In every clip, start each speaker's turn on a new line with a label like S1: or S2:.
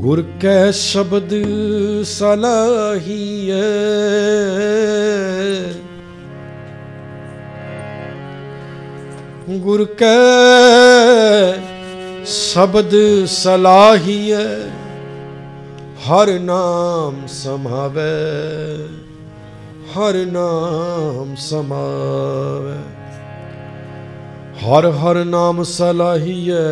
S1: गुर कै शब्द सलाहिए, गुर कै शब्द सलाहिए, हर नाम समावे, हर नाम समावे। हर हर नाम सलाहिए,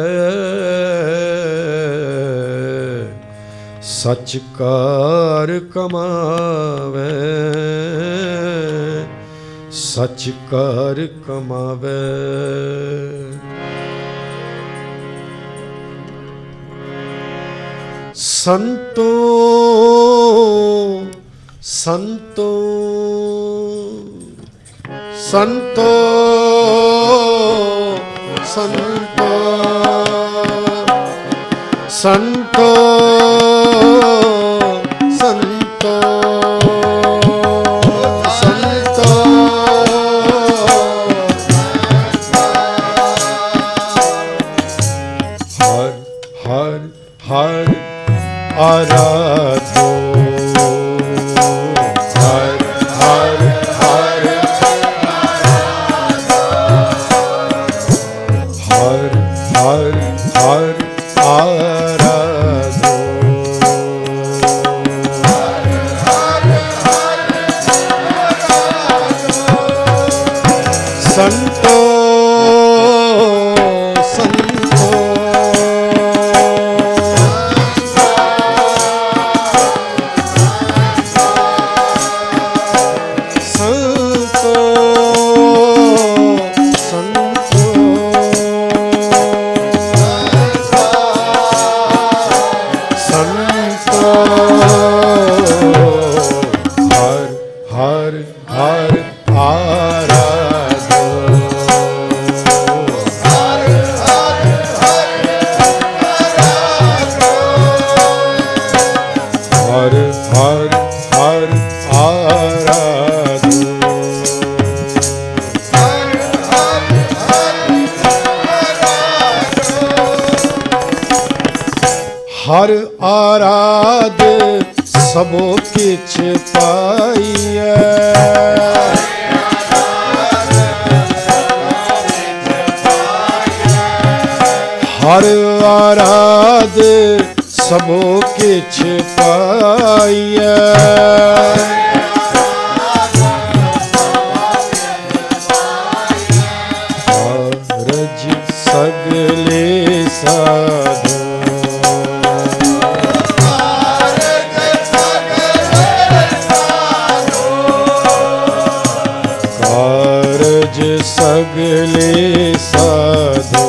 S1: सच कार कमावे, सच कार कमावे। संतो संतो संतो संतो संतो संतो संतो हर हर हर आराधो, हर हर हर हर हर हर आराधो। संतो संतो हर आराध सबो किछ पाइए, हर आराध सबो किछ पाइए। कारज सगले साधो, सगले साधो,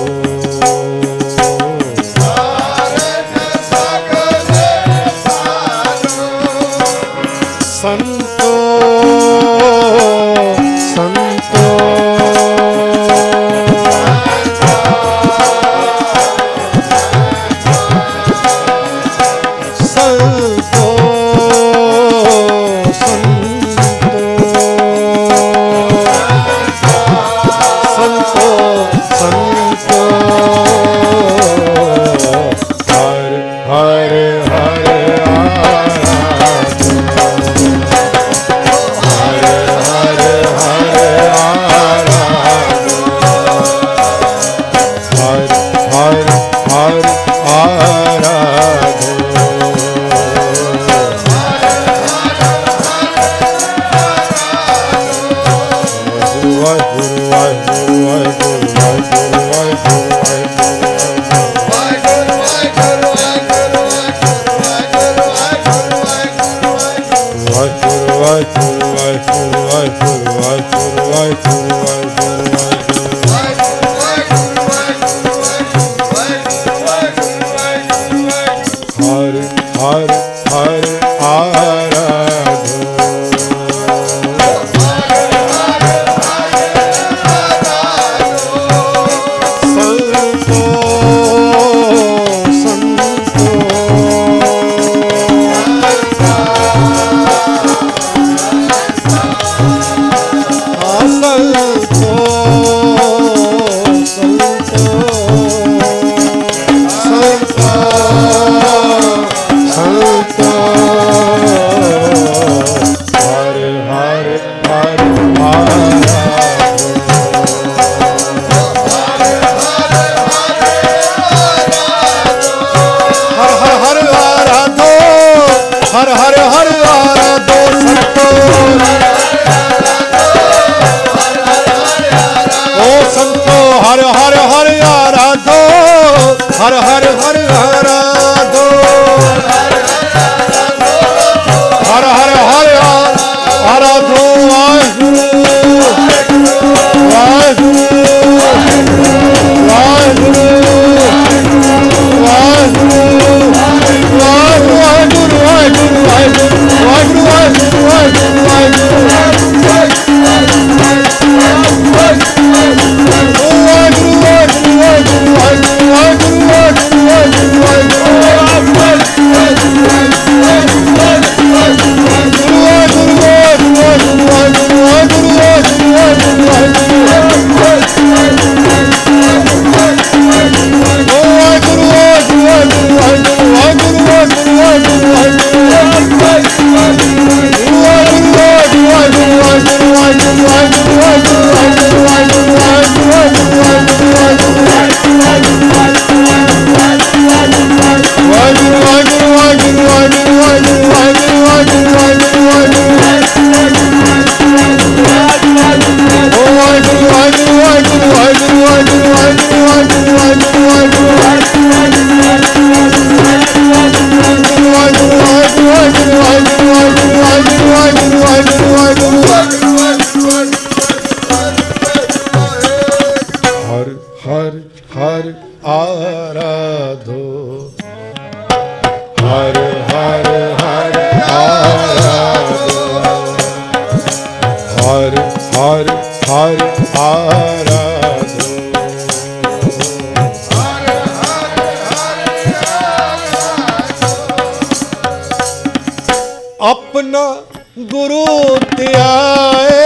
S1: अपना गुरु त्याए,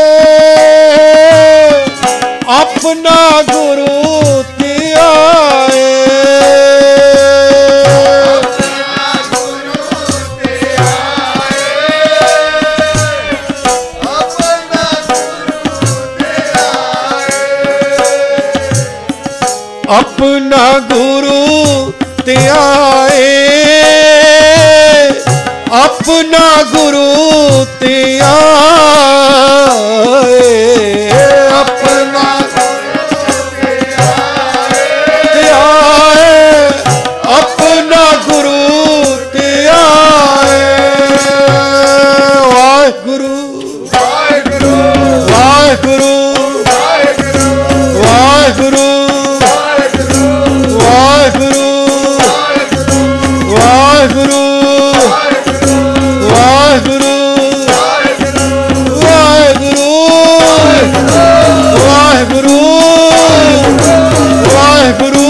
S1: अपना गुरु त्याए, अपना गुरु त्याए, अपना गुरु त्याए, अपना त्याए, अपना गुरु त्याए। वाहिगुरु वाहिगुरु वाहिगुरु वाहिगुरु वाहिगुरु वाहिगुरु वाहिगुरु वाहिगुरु वाहिगुरु वाहिगुरु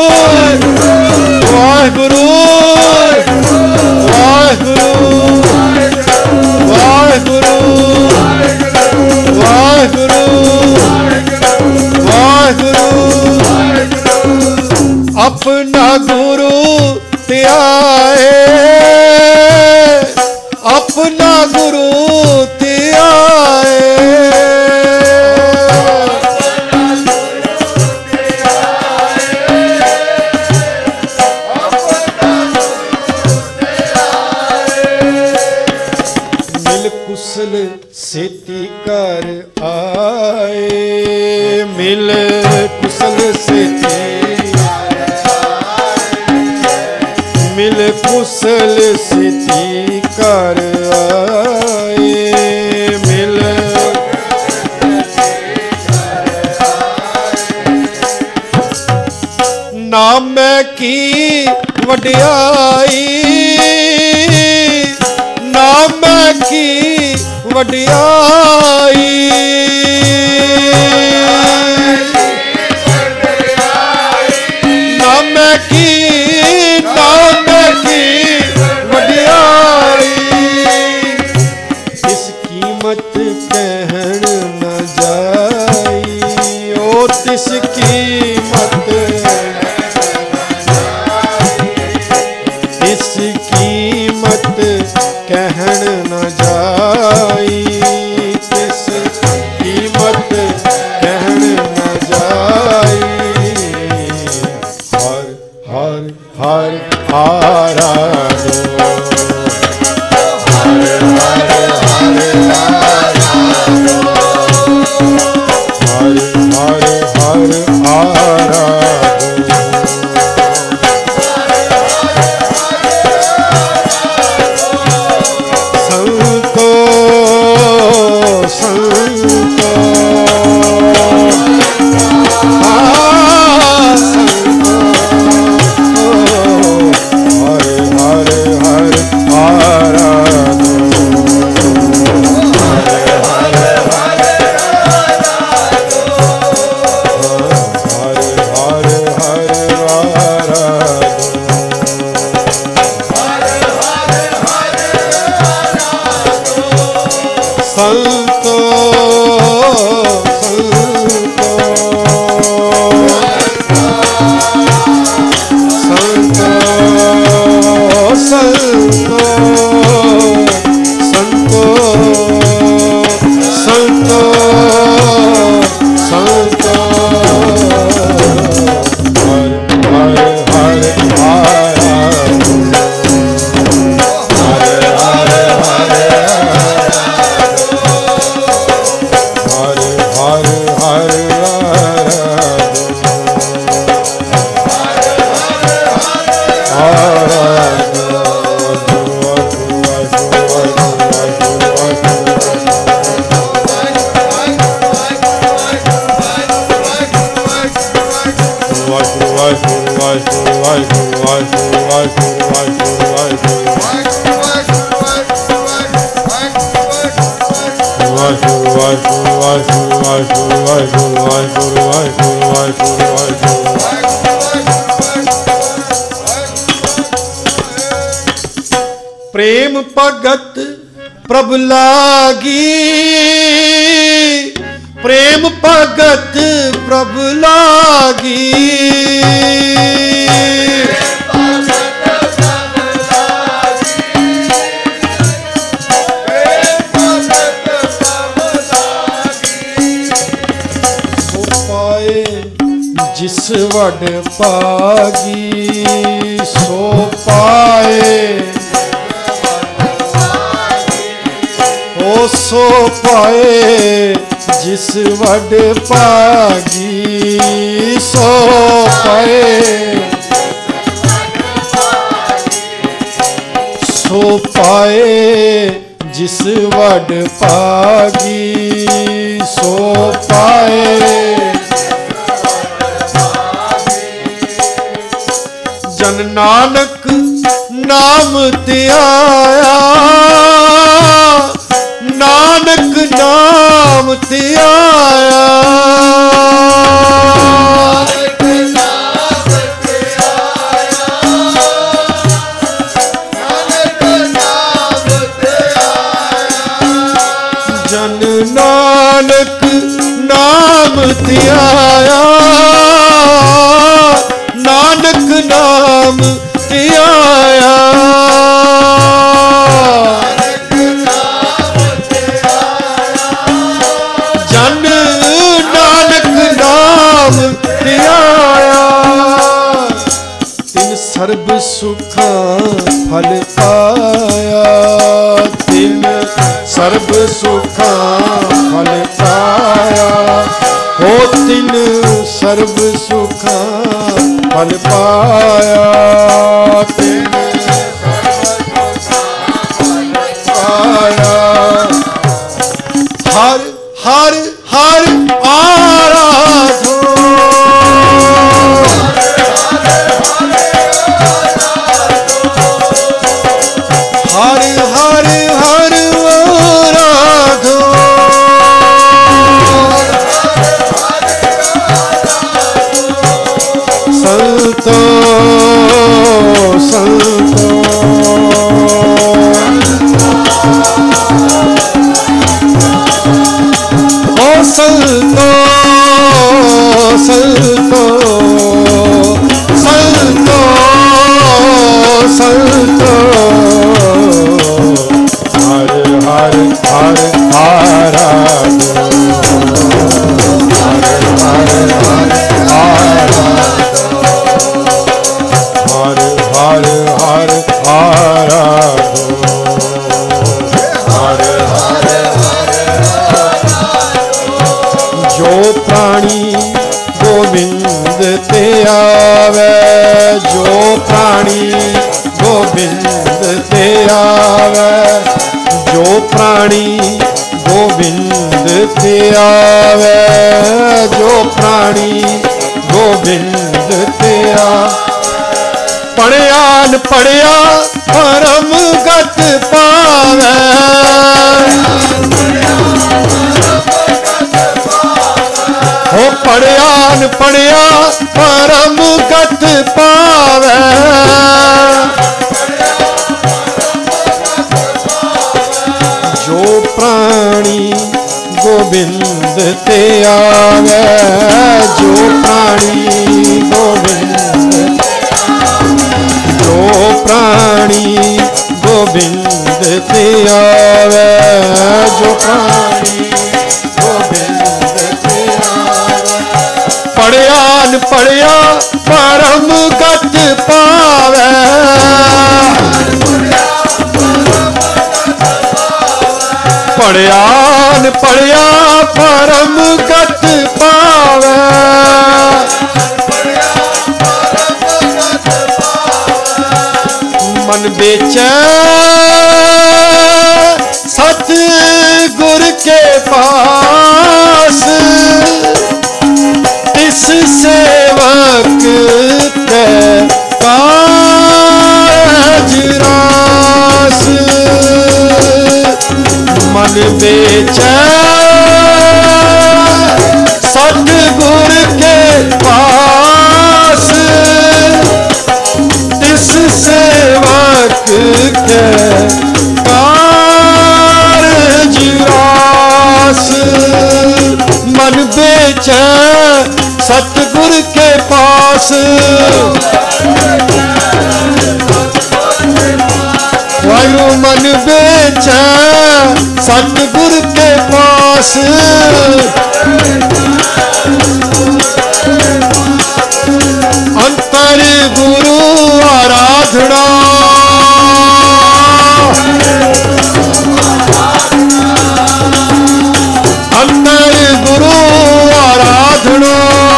S1: वाहिगुरु वाहिगुरु वाहिगुरु वाहिगुरु वाहिगुरु। अपना गुरु त्याए, अपना गुरु त्याए, मिल कुशल सेती कर आए, मिल कुशल सेती, मिल कुशल सेती कर आए, मिल नाम की वडियाई, नाम की वडियाई, नाम की वडियाई, इस कीमत कहन न जाई, ओ तिस कीमत, इस कीमत कहन न जाई, तिस कीमत कहन न जाई। हर हर हर आराधो, हर हर हर आराधो, हर हर हर आराधो। संतो संतो संतो, हर हर हर संतो संतो संतो संतो हरे हरे हरे प्रेम भगत प्रभु लागी, प्रेम भगत प्रभु लागी, सो पाए जिस वड पागी, सो पाए सो पाए जिस वड पागी, सो पाए सो पाए जिस वड पागी, सो पाए जन नानक नाम ते आया, नानक नाम ते आया, जन नानक नाम ते आया, नानक नाम ते आया, सर्ब सुखा फल पाया, तिन सर्ब सुखा फल पाया, हो तिन सर्ब सुखा फल पाया, तिन पाया। हर हर हर आराधो, हर हर हर आराधो, संतो संतो ओ संतो संतो संतो संतो हर हर हर आराधो, हर हर हर आराधो, हर हर हर आराधो, हर हर जो प्राणी गोविंद ते आवे, जो प्राणी गोविंद ते आवे, जो प्राणी गोविंद ते आवे, जो प्राणी गोविंद ते आवे, पढ़िया न पढ़िया परम गत पावे, हो पढ़िया न पढ़िया परम गत पावे, जो प्राणी गोविंद ते आवे, जो प्राणी गोविंद, जो प्राणी प्राणी गोबिंद ते आवे, जो प्राणी गोबिंद ते आवे। पढ़िया न पढ़िया परम गत पावे, पढ़िया न पढ़िया परम गत पावे। मन बेचे सत गुर के पास, तिस सेवक ते काज रास। मन बेचे सतगुर के पास, तिस सेवक के कारज रास। मन बेचे सतगुर के पास, वायु मन बेचे सतगुर के पास। अंतर गुरु आराधना, अंतर गुरु आराधना।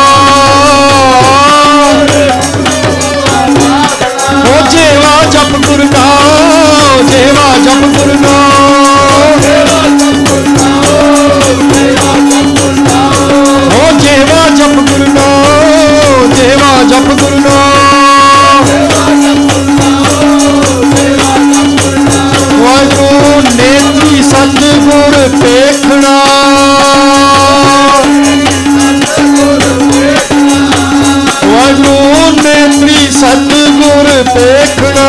S1: ओ जेवा जप गुरु नाम, जेवा जप गुरु नाम, ओ जेवा जप गुरु नाम, जेवा जप गुरु नाम। वाहिगुरु नेत्री सतगुर देखना, वाहिगुरु नेत्री सतगुर देखना।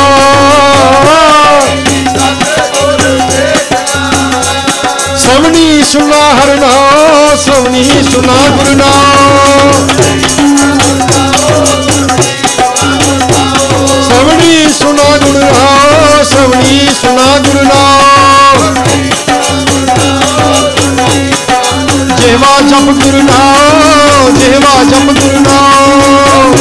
S1: श्रवणी सुना हर नाम, श्रवणी सुना गुरु नाम, श्रवणी सुना गुरु नाम, श्रवणी सुना गुरु नाम। जेवा जप गुरु नाम, जेवा जप गुरु नाम,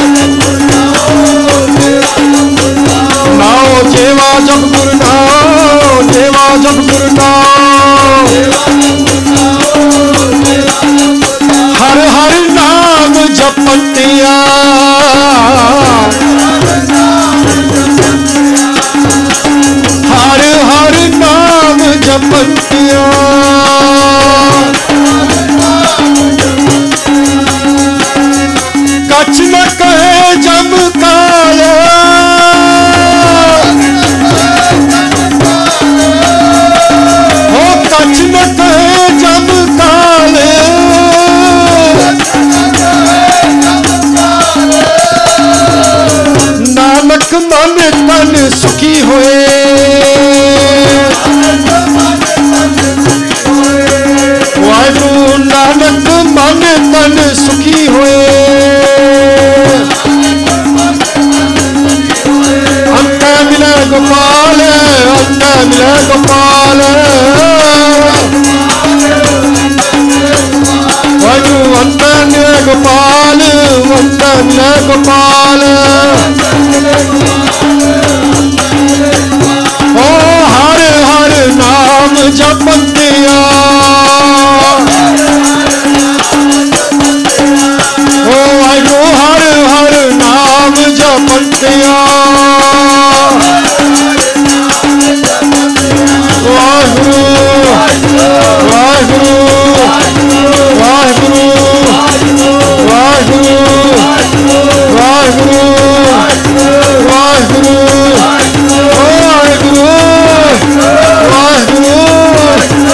S1: नाम जेवा जप गुरु नाम, जेवा जप गुरु नाम। हर हर नाम जपतिया, हर हर नाम जपतिया। कछ न कहे जम काया, हो कछ न कहे जम काले। नानक मन तन सुखी होए, वाहिगुरु नानक मन तन सुखी होए। अंत मिले गोपाल, अंत मिले गोपाल, वाहिगुरु अंत मिले गोपाल, अंत मिले गोपाल। ओ हर हर नाम जपतिया, ओ वाहिगुरु हर हर नाम जपतिया। वाहिगुरु वाहिगुरु वाहिगुरु वाहिगुरु वाहिगुरु वाहिगुरु वाहिगुरु वाहिगुरु